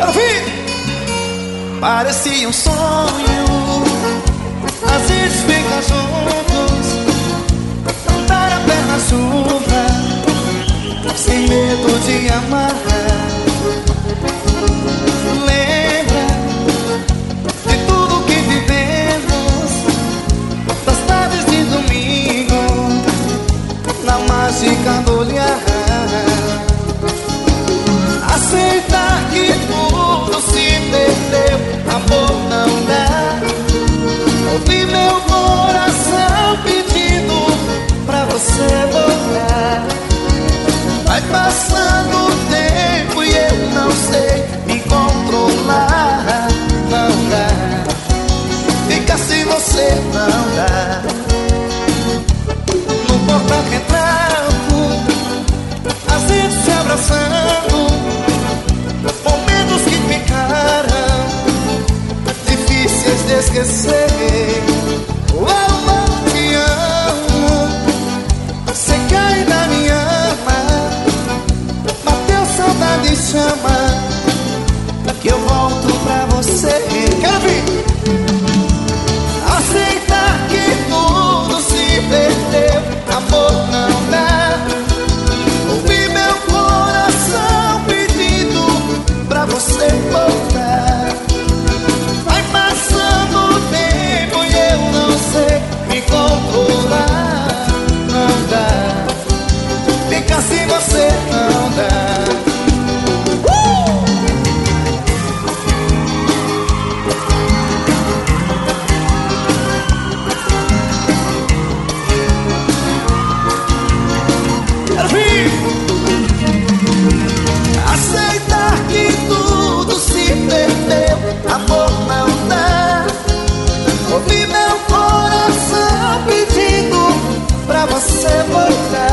Quero ouvir! Parecia um sonho, a gente fica juntos, andar a pé na chuva, sem medo de amar. Lembra de tudo que vivemos, das tardes de domingo, na mágica do olhar. Aceitar que tudo se perdeu, amor não dá. Ouvi meu coração pedindo pra você voltar. Vai passando o tempo e eu não sei me controlar. Não dá, fica sem você não dá. No porta-retrato, a gente se abraçando, momentos que ficaram difíceis de esquecer. Oh, eu te amo, você que ainda me ama. Bateu saudade e chama, que eu volto pra você. Quero ouvir! Aceitar que tudo se perdeu, amor não dá. Ouvi meu coração pedindo pra você voltar. Vai passando o tempo e eu não sei me controlar. Não dá, fica sem você não dá. Aceitar que tudo se perdeu, amor não dá. Ouvi meu coração pedindo pra você voltar.